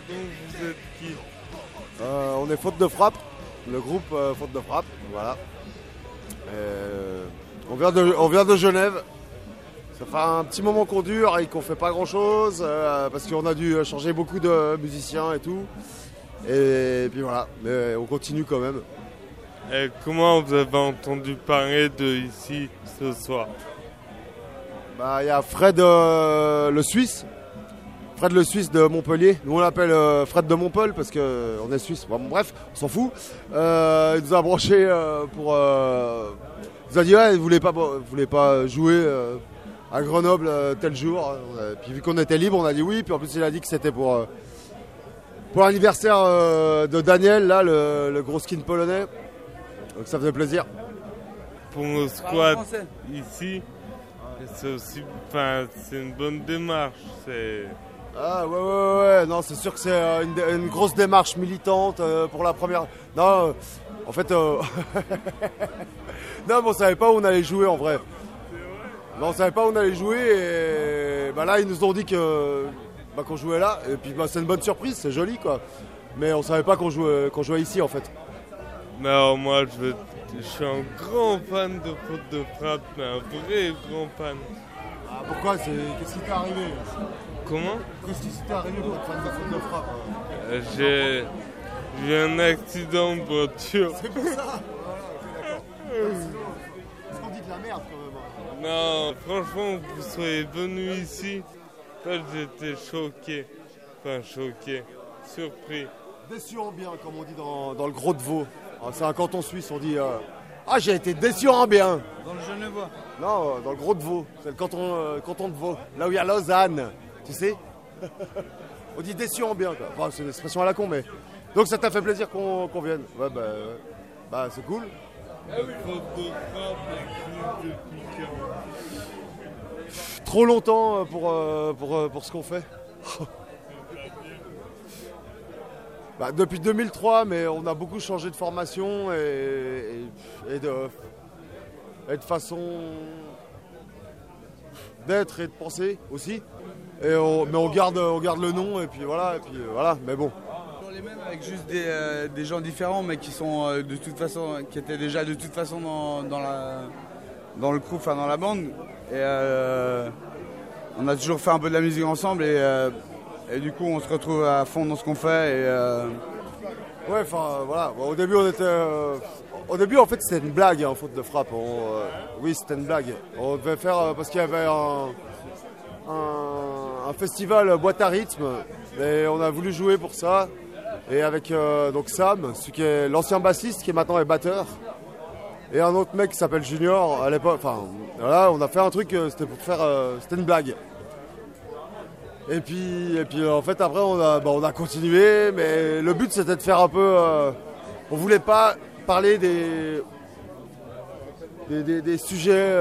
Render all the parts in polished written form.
pardon, vous êtes qui? On est Faute de Frappe, le groupe Faute de Frappe, voilà. On vient de Genève. Ça fait un petit moment qu'on dure et qu'on fait pas grand chose parce qu'on a dû changer beaucoup de musiciens et tout. Et puis voilà, mais on continue quand même. Et comment vous avez entendu parler de ici ce soir? Bah, y a Fred le Suisse. Fred le Suisse de Montpellier. Nous on l'appelle Fred de Montpellier parce qu'on est Suisse. Bon, bref, on s'en fout. Il nous a branché pour... il nous a dit ouais, vous voulez pas jouer à Grenoble tel jour. Puis vu qu'on était libre, on a dit oui. Puis en plus il a dit que c'était pour l'anniversaire de Daniel, là, le gros skin polonais. Donc ça faisait plaisir. Pour le squat ici, c'est aussi, c'est une bonne démarche. Ah ouais, non, c'est sûr que c'est une grosse démarche militante pour la première. Non, en fait, non, mais on savait pas où on allait jouer en vrai. Non, on savait pas où on allait jouer et bah là ils nous ont dit qu'on jouait là et puis c'est une bonne surprise, c'est joli quoi. Mais on savait pas qu'on jouait ici en fait. Non, moi je suis un grand fan de Faute de Frappe, mais un vrai grand fan. Ah, pourquoi qu'est-ce qui t'est arrivé? Comment? Qu'est-ce qui t'est arrivé pour être fan de Faute de Frappe? J'ai eu un accident de voiture. C'est pour ça. On dit de la merde quand même. Non, franchement, que vous soyez venu ici, j'étais choqué. Enfin, choqué, surpris. Déçu en bien, comme on dit dans le Gros de Vaud. C'est un canton suisse, on dit j'ai été déçu en bien. Dans le Genevois? Non, dans le Gros de Vaud. C'est le canton de Vaud. Là où il y a Lausanne, tu sais. On dit déçu en bien, quoi. Enfin, c'est une expression à la con, mais. Donc ça t'a fait plaisir qu'on vienne. Ouais, bah c'est cool. Faute de Frappe existe depuis quand? Trop longtemps pour ce qu'on fait. Bah, depuis 2003, mais on a beaucoup changé de formation et de façon d'être et de penser aussi. Mais on garde le nom et puis voilà, mais bon. Toujours les mêmes avec juste des gens différents, mais qui sont de toute façon, qui étaient déjà de toute façon dans le crew, enfin dans la bande. Et on a toujours fait un peu de la musique ensemble et du coup on se retrouve à fond dans ce qu'on fait. Ouais, enfin voilà. Bon, au début en fait c'était une blague, hein, Faute de Frappe. Oui, c'était une blague. On devait faire parce qu'il y avait un festival boîte à rythme et on a voulu jouer pour ça. Et avec donc Sam, celui qui est l'ancien bassiste qui maintenant est batteur, et un autre mec qui s'appelle Junior à l'époque. Enfin voilà, on a fait un truc, c'était une blague. Et puis en fait après on a continué, mais le but c'était de faire un peu. On voulait pas parler des sujets,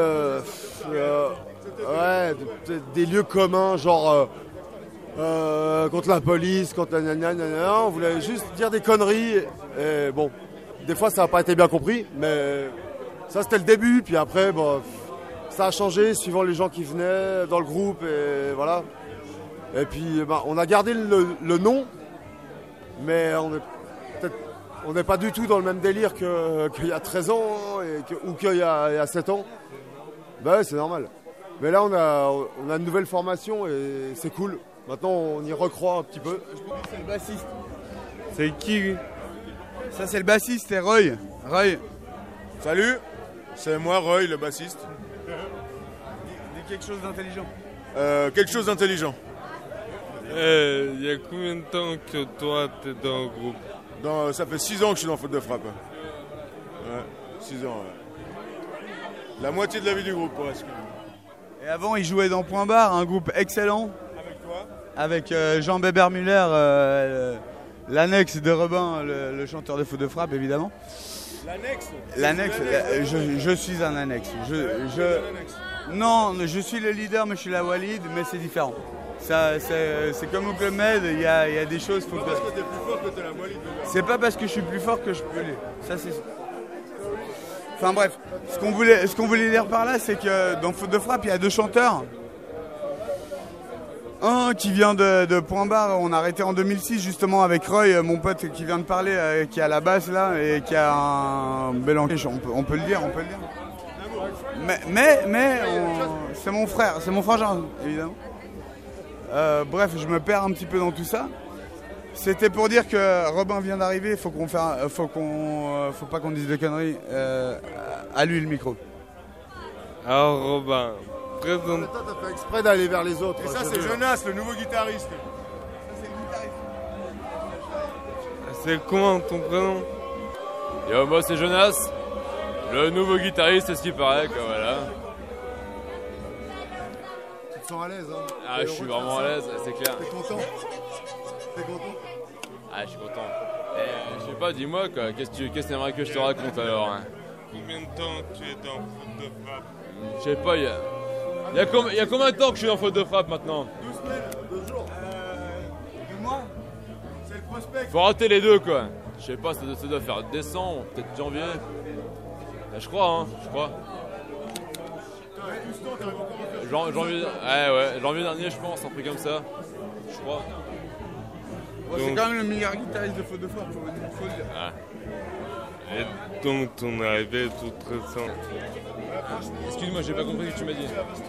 des lieux communs, genre contre la police, contre la gna. On voulait juste dire des conneries. Et bon, des fois ça n'a pas été bien compris, mais ça c'était le début. Puis après, ça a changé suivant les gens qui venaient dans le groupe et voilà. Et puis on a gardé le nom, mais on n'est pas du tout dans le même délire qu'il y a 13 ans ou qu'il y a 7 ans. Ben ouais, c'est normal. Mais là on a une nouvelle formation et c'est cool. Maintenant on y recroit un petit peu. C'est le bassiste. C'est qui? Ça c'est le bassiste, c'est Roy. Salut, c'est moi Roy, le bassiste. Dis quelque chose d'intelligent. Quelque chose d'intelligent. Il y a combien de temps que toi t'es dans le groupe? Ça fait 6 ans que je suis dans Faute de Frappe. Ouais, 6 ans. Ouais. La moitié de la vie du groupe presque. Et avant il jouait dans Point Barre, un groupe excellent. Avec toi? Avec Jean Beber-Muller, l'annexe de Robin, le chanteur de Faute de Frappe évidemment. L'annexe, je suis un annexe. Non, je suis le leader, mais je suis la Walid, mais c'est différent. C'est comme au Club Med, il y a des choses. C'est pas parce que t'es plus fort que t'es la Walid. C'est pas parce que je suis plus fort que je peux aller. Ça c'est. Enfin bref, ce qu'on voulait dire par là, c'est que dans Faute de Frappe, il y a 2 chanteurs. Un qui vient de Point Barre, on a arrêté en 2006 justement avec Roy, mon pote qui vient de parler, qui est à la base là et qui a un bel encaisse, on peut le dire. Mais c'est mon frère, c'est mon frangin, évidemment. Bref, je me perds un petit peu dans tout ça. C'était pour dire que Robin vient d'arriver, faut pas qu'on dise de conneries. À lui le micro. Alors Robin, présente. Toi, t'as fait exprès d'aller vers les autres. Et ça, c'est Jonas, le nouveau guitariste. C'est comment ton prénom? Yo, moi c'est Jonas, le nouveau guitariste, c'est ce qui paraît, quoi, voilà. Tu te sens à l'aise, hein? Ah, je suis vraiment à l'aise, c'est clair. T'es content? Ah, je suis content. Je sais pas, dis-moi, quoi, qu'est-ce que t'aimerais que je te raconte alors, hein? Combien de temps tu es dans Faute de Frappe? Je sais pas, il y a combien de temps que je suis en faute de frappe maintenant? 12 semaines, 2 jours. 2 mois? C'est le prospect. Faut rater les deux, quoi. Je sais pas, ça doit faire décembre, peut-être janvier. Je crois. Janvier dernier, je pense, un truc comme ça. Je crois. C'est quand même le meilleur guitariste de Faute de Frappe, faut le dire. Ah. Et donc ton arrivée est toute récente. Excuse-moi, j'ai pas compris ce que tu m'as dit.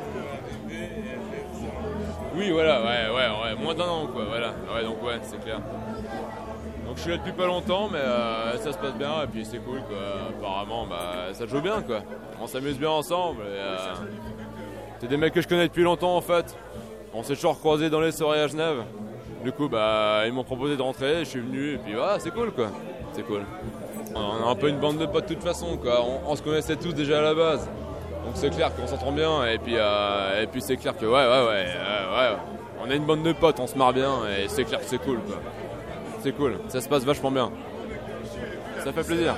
Oui, voilà, ouais, moins d'un an, quoi, voilà. Ouais, donc ouais, c'est clair. Donc je suis là depuis pas longtemps, mais ça se passe bien, et puis c'est cool, quoi. Apparemment, ça joue bien, quoi. On s'amuse bien ensemble, et c'est des mecs que je connais depuis longtemps, en fait. On s'est toujours croisés dans les soirées à Genève. Du coup, ils m'ont proposé de rentrer, je suis venu, et puis voilà, c'est cool, quoi. C'est cool. On a un peu une bande de potes de toute façon, quoi. On se connaissait tous déjà à la base. Donc c'est clair qu'on s'entend bien, et puis c'est clair que ouais. On a une bande de potes, on se marre bien, et c'est clair que c'est cool, quoi. C'est cool, ça se passe vachement bien. Ça fait plaisir.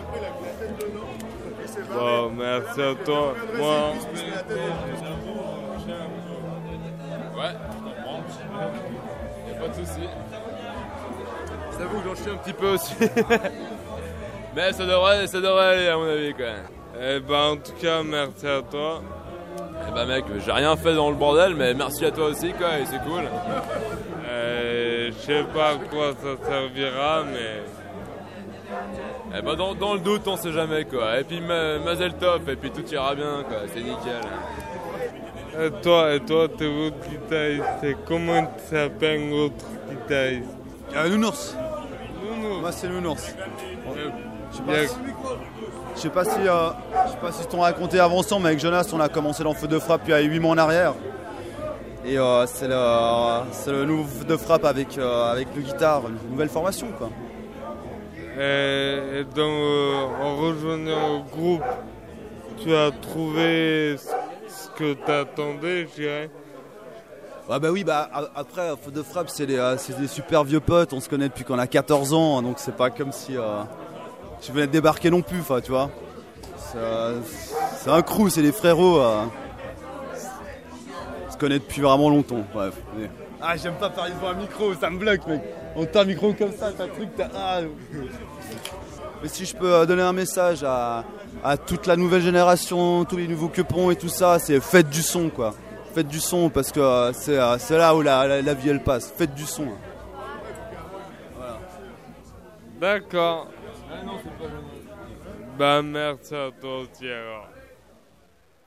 Bon, merci à toi. Moi, Ouais, je comprends. Y'a pas de soucis. J'avoue que j'en chie un petit peu aussi. Mais ça devrait aller à mon avis, quoi. en tout cas, merci à toi. Mec, j'ai rien fait dans le bordel, mais merci à toi aussi, quoi, et c'est cool. Je sais pas à quoi ça servira, mais... Dans le doute, on sait jamais, quoi. Et puis Mazel Tov, et puis tout ira bien, quoi, c'est nickel. Et toi, t'es votre guitariste, et comment s'appelle l'autre guitariste? Nounours. Nounours. Moi c'est Nounours. Bien. Je sais pas si t'ont raconté avant ça, mais avec Jonas on a commencé dans Feu de Frappe il y a 8 mois en arrière. Et c'est le nouveau Feu de Frappe avec le guitare, une nouvelle formation, quoi. Et donc, en rejoignant le groupe, tu as trouvé ce que t'attendais, je dirais? Après Feu de Frappe c'est des super vieux potes, on se connaît depuis qu'on a 14 ans, donc c'est pas comme si je venais de débarquer non plus, tu vois. C'est un crew, c'est des frérots. On se connaît depuis vraiment longtemps, bref. Ah, j'aime pas parler devant un micro, ça me bloque, mec. On t'a un micro comme ça, t'as un truc, Mais si je peux donner un message à toute la nouvelle génération, tous les nouveaux quepons et tout ça, c'est faites du son, quoi. Faites du son parce que c'est là où la vie elle passe. Faites du son. Voilà. D'accord. Merci à toi aussi alors.